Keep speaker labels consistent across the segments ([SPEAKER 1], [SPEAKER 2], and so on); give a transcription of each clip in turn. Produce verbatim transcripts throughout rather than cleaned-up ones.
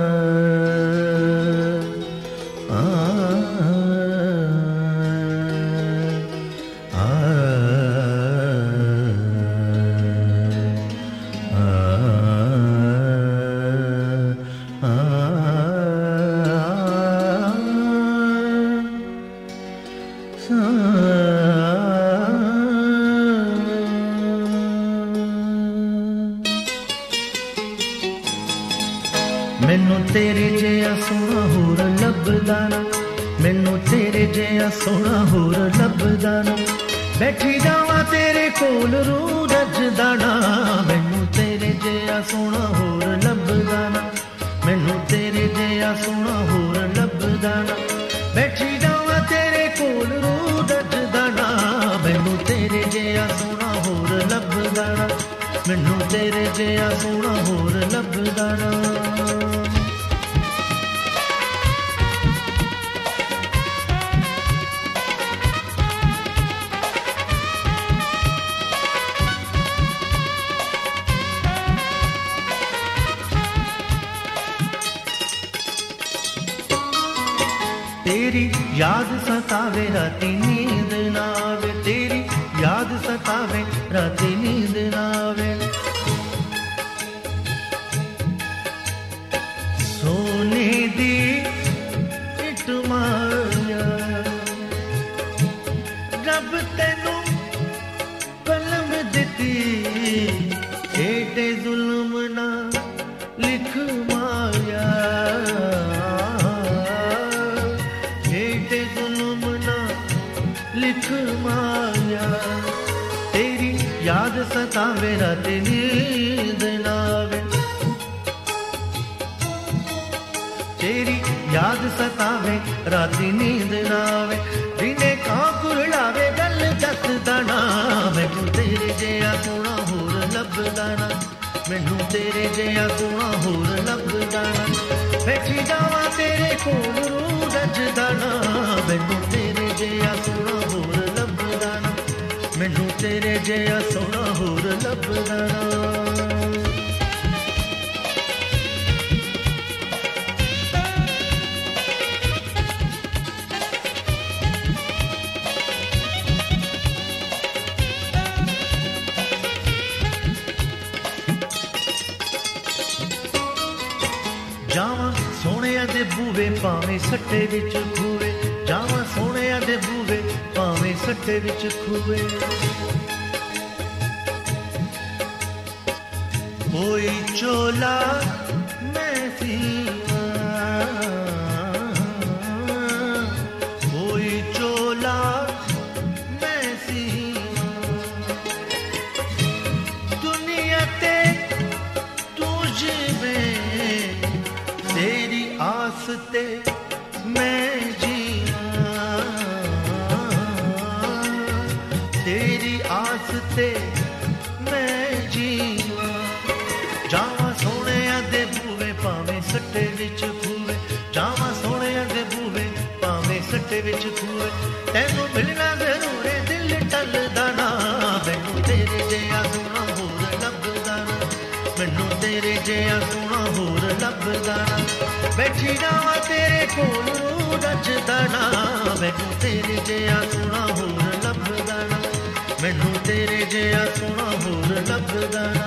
[SPEAKER 1] मैनू तेरे जिहा सोहना होर लभदा ना, मैनू तेरे जिहा सोहना होर लभदा ना, बैठी जावां तेरे कोल रूह रजदा ना, मैनू तेरे जिहा सोहना होर लभदा ना, मैनू तेरे जिहा सोहना होर लभदा ना, बैठी जावां तेरे कोल रूह रजदा ना, मैनू तेरे जिहा सोहना होर लभदा ना, मैनू तेरे जिहा सोहना होर लभदा ना। तेरी याद सतावे राती नींद ना आवे, तेरी याद सतावे राती नींद ना आवे, सोने दी इट माया रब तेनू कलम दिती, एडे जुल्म ना लिख माया, लिख माया, तेरी याद सतावे रात नींद ना आवे, तेरी याद सतावे रात नींद ना आवे, दिने कां कुरलावे गल दसदा ना, मैनू तेरे जिहा सोहना होर लभदा ना, मैनू तेरे जिहा सोहना होर लभदा ना, बैठी जावां तेरे कोल रूह रजदा ना, मैनू तेरे जिहा सोहना होर लभदा ना, मैनू तेरे जिहा सोहना होर लभदा ना। जावां सोहणिया दे बूवे भावें सट्टे विच खूवे, जावां सोहणिया दे बूवे भावें सट्टे विच खूवे, कोई चोला मैं सीवां, कोई चोला मैं सीवां, दुनिया ते तुझमें तेरी आस ते मैं जियां, तेरी आस ते मैं जियां, जावां सोहणिया दे बूवे भावें सट्टे विच खूवे, जावां सोहणिया दे बूवे भावें सट्टे विच खूवे, तैनू मिलना जरूर है दिल टलदा ना, मैनू तेरे जिहा सोहना होर लभदा ना, मैनू तेरे जिहा सोहना होर लभदा ना, बैठी जावां तेरे कोल रूह रजदा ना, मैनू तेरे जिहा सोहना होर लभदा ना, मैनू तेरे जिहा सोहना होर लभदा ना।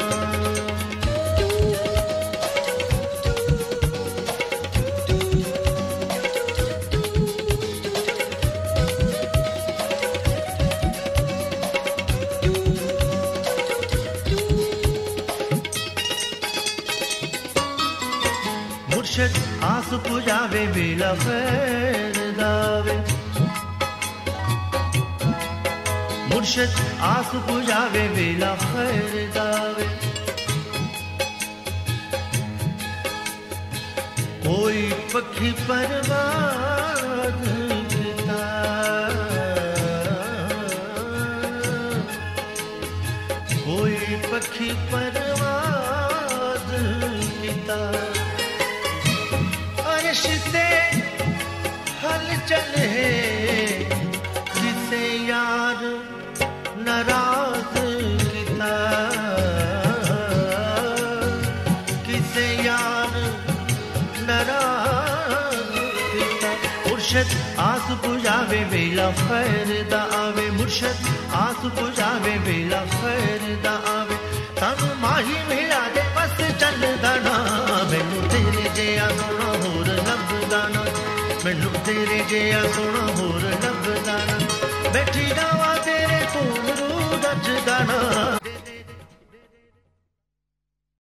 [SPEAKER 1] मुर्शद आस पुजावे वेला खैर दावे, मुर्शद आस पुजावे वेला खैर दावे, कोई पखी परवाज़ किता, कोई पखी परवाज़ किता, रिश्ते हल चले किसे यार नाराज किता, किसे यार भंडारा दिता। मुर्शद आस पुजावे वेला खैर दा आवे, मुर्शद आस पुजावे वेला खैर दा आवे। सानू माही मिला दे बस चलदा ना, मैनू तेरे जिहा सोहना होर लभदा ना, मैनू तेरे जिहा सोहना होर लभदा ना। बैठी जावां तेरे कोल रू रजदा ना,